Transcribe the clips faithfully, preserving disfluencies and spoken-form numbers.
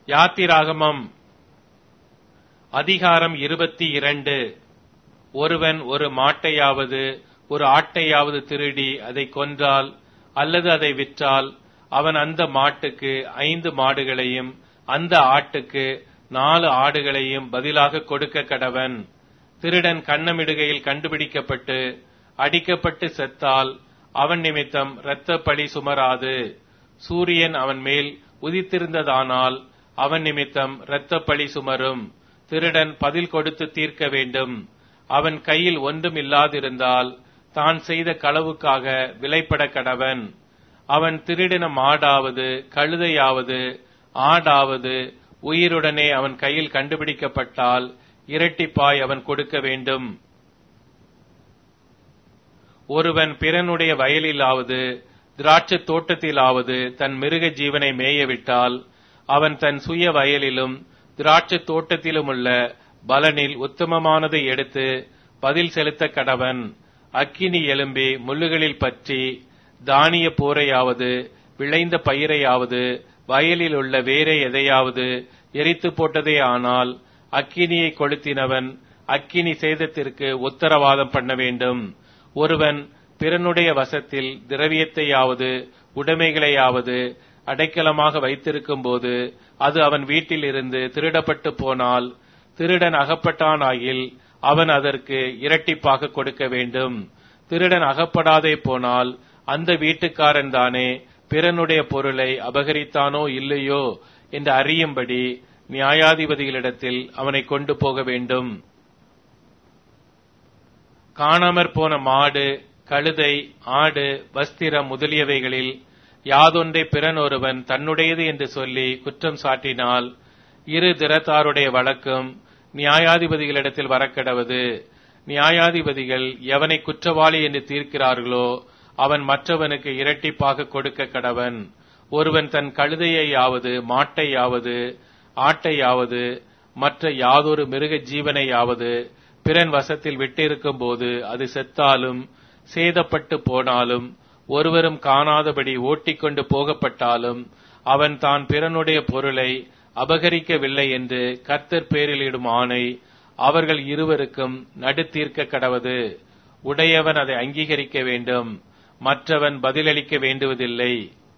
யாத்திராகமம் அதிகாரம் இருபத்தி இரண்டு. ஒருவன் ஒரு மாட்டையாவது ஒரு ஆட்டையாவது திருடி அதை கொன்றால் அல்லது அதை விற்றால் அவன் அந்த மாட்டுக்கு ஐந்து மாடுகளையும் அந்த ஆட்டுக்கு நாலு ஆடுகளையும் பதிலாக கொடுக்க கடவன். திருடன் கன்னமிடுகையில் கண்டுபிடிக்கப்பட்டு அடிக்கப்பட்டு செத்தால் அவன் நிமித்தம் இரத்த பழி சுமராது. சூரியன் அவன் மேல் உதித்திருந்ததானால் அவன் நிமித்தம் இரத்த பழி சுமரும். திருடன் பதில் கொடுத்து தீர்க்க வேண்டும். அவன் கையில் ஒன்றும் இல்லாதிருந்தால் தான் செய்த களவுக்காக விலைப்பட கடவன். அவன் திருடின மாடாவது கழுதையாவது ஆடாவது உயிருடனே அவன் கையில் கண்டுபிடிக்கப்பட்டால் இரட்டிப்பாய் அவன் கொடுக்க வேண்டும். ஒருவன் பிறனுடைய வயலிலாவது திராட்சை தோட்டத்திலாவது தன் மிருக ஜீவனை மேயவிட்டால் அவன் தன் சுய வயலிலும் திராட்சை தோட்டத்திலுமுள்ள பலனில் உத்தமமானதை எடுத்து பதில் செலுத்த கடவன். அக்கினி எழும்பி முள்ளுகளில் பற்றி தானிய போரையாவது விளைந்த பயிரையாவது வயலில் உள்ள வேற எதையாவது எரித்து போட்டதே ஆனால் அக்கினியை கொளுத்தினவன் அக்கினி சேதத்திற்கு உத்தரவாதம் பண்ண வேண்டும். ஒருவன் பிறனுடைய வசத்தில் திரவியத்தையாவது உடைமைகளையாவது அடைக்கலமாக வைத்திருக்கும் போது அது அவன் வீட்டில் இருந்து திருடப்பட்டு போனால் திருடன் அகப்பட்டானாகில் அவன் அதற்கு இரட்டிப்பாக கொடுக்க வேண்டும். திருடன் அகப்படாதே போனால் அந்த வீட்டுக்காரன் தானே பிறனுடைய பொருளை அபகரித்தானோ இல்லையோ என்று அறியும்படி நியாயாதிபதிகளிடத்தில் அவனை கொண்டு போக வேண்டும். காணாமற் போன மாடு கழுதை ஆடு வஸ்திரம் முதலியவைகளில் யாதொன்றை பிறன் ஒருவன் தன்னுடையது என்று சொல்லி குற்றம் சாட்டினால் இரு திறத்தாருடைய வழக்கும் நியாயாதிபதிகளிடத்தில் வரக்கடவது. நியாயாதிபதிகள் எவனை குற்றவாளி என்று தீர்க்கிறார்களோ அவன் மற்றவனுக்கு இரட்டிப்பாக கொடுக்க கடவன். ஒருவன் தன் கழுதையாவது மாட்டையாவது ஆட்டையாவது மற்ற யாதொரு மிருக ஜீவனையாவது பிறன் வசத்தில் விட்டிருக்கும் போது அது செத்தாலும் சேதப்பட்டு போனாலும் ஒருவரும் காணாதபடி ஓட்டிக்கொண்டு போகப்பட்டாலும் அவன் தான் பிறனுடைய பொருளை அபகரிக்கவில்லை என்று கர்த்தர் பேரிலிடும் ஆணை அவர்கள் இருவருக்கும் நடுத்தீர்க்க கடவது. உடையவன் அதை அங்கீகரிக்க வேண்டும், மற்றவன் பதிலளிக்க வேண்டுவதில்லை.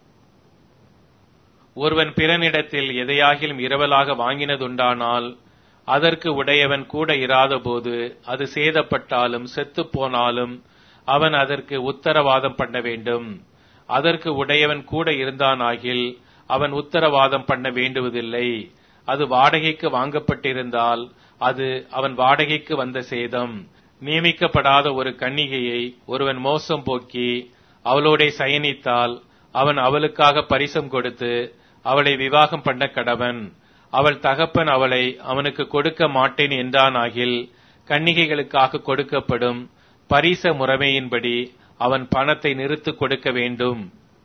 ஒருவன் பிறனிடத்தில் எதையாகிலும் இரவலாக வாங்கினதுண்டானால் அதற்கு உடையவன் கூட இராத போது அது சேதப்பட்டாலும் செத்து போனாலும் அவன் அதற்கு உத்தரவாதம் பண்ண வேண்டும். அதற்கு உடையவன் கூட இருந்தானாகில் அவன் உத்தரவாதம் பண்ண வேண்டுவதில்லை. அது வாடகைக்கு வாங்கப்பட்டிருந்தால் அது அவன் வாடகைக்கு வந்த சேதம். நியமிக்கப்படாத ஒரு கன்னிகையை ஒருவன் மோசம் போக்கி அவளோட சயனித்தால் அவன் அவளுக்காக பரிசம் கொடுத்து அவளை விவாகம் பண்ண கடவன். அவள் தகப்பன் அவளை அவனுக்கு கொடுக்க மாட்டேன் என்றானாகில் கன்னிகைகளுக்காக கொடுக்கப்படும் பரிச முறைமையின்படி அவன் பணத்தை நிறுத்து கொடுக்க வேண்டும்.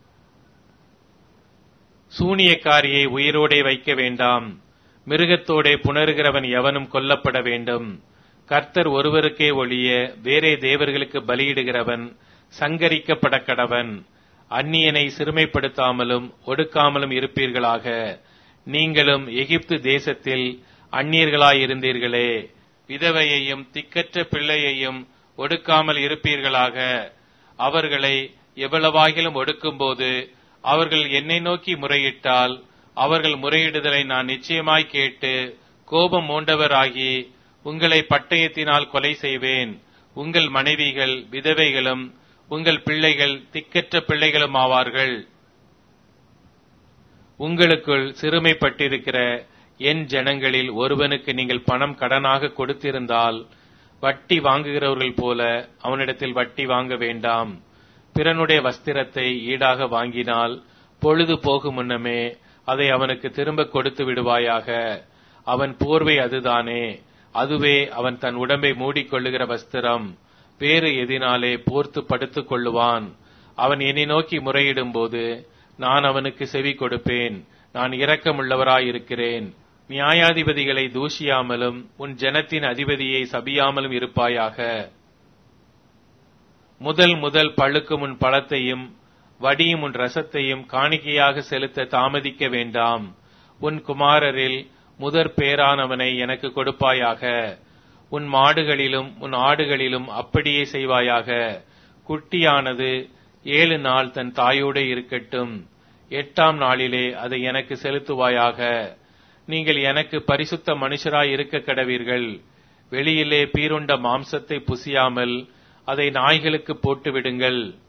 சூனியக்காரியை உயிரோடே வைக்க வேண்டாம். மிருகத்தோடே புணருகிறவன் எவனும் கொல்லப்பட வேண்டும். கர்த்தர் ஒருவருக்கே ஒழிய வேறே தேவர்களுக்கு பலியிடுகிறவன் சங்கரிக்கப்பட கடவன். அந்நியனை சிறுமைப்படுத்தாமலும் ஒடுக்காமலும் இருப்பீர்களாக. நீங்களும் எகிப்து தேசத்தில் அந்நியர்களாயிருந்தீர்களே. விதவையையும் திக்கற்ற பிள்ளையையும் ஒடுக்காமல் இருப்பீர்களாக. அவர்களை எவ்வளவாகிலும் ஒடுக்கும்போது அவர்கள் என்னை நோக்கி முறையிட்டால் அவர்கள் முறையிடுதலை நான் நிச்சயமாய் கேட்டு கோபம் மூண்டவராகி உங்களை பட்டயத்தினால் கொலை செய்வேன். உங்கள் மனைவிகள் விதவைகளும் உங்கள் பிள்ளைகள் திக்கற்ற பிள்ளைகளும் ஆவார்கள். உங்களுக்குள் சிறுமைப்பட்டிருக்கிற என் ஜனங்களில் ஒருவனுக்கு நீங்கள் பணம் கடனாக கொடுத்திருந்தால் வட்டி வாங்குகிறவர்கள் போல அவனிடத்தில் வட்டி வாங்க வேண்டாம். பிறனுடைய வஸ்திரத்தை ஈடாக வாங்கினால் பொழுது போகும் முன்னமே அதை அவனுக்கு திரும்ப கொடுத்து விடுவாயாக. அவன் போர்வை அதுதானே, அதுவே அவன் தன் உடம்பை மூடிக்கொள்ளுகிற வஸ்திரம். வேறு எதினாலே போர்த்து படுத்துக் கொள்ளுவான். அவன் என்னை நோக்கி முறையிடும் போது நான் அவனுக்கு செவி கொடுப்பேன். நான் இரக்கமுள்ளவராயிருக்கிறேன். நியாயாதிபதிகளை தூஷியாமலும் உன் ஜனத்தின் அதிபதியை சபியாமலும் இருப்பாயாக. முதல் முதல் பழுக்கும் உன் பழத்தையும் வடியும் உன் ரசத்தையும் காணிக்கையாக செலுத்த தாமதிக்க வேண்டாம். உன் குமாரரில் முதற் பேரானவனை எனக்கு கொடுப்பாயாக. உன் மாடுகளிலும் உன் ஆடுகளிலும் அப்படியே செய்வாயாக. குட்டியானது ஏழு நாள் தன் தாயோடு இருக்கட்டும். எட்டாம் நாளிலே அதை எனக்கு செலுத்துவாயாக. நீங்கள் எனக்கு பரிசுத்த மனுஷராய் இருக்க கடவீர்கள். வெளியிலே பீருண்ட மாம்சத்தை புசியாமல் அதை நாய்களுக்கு போட்டு விடுங்கள்.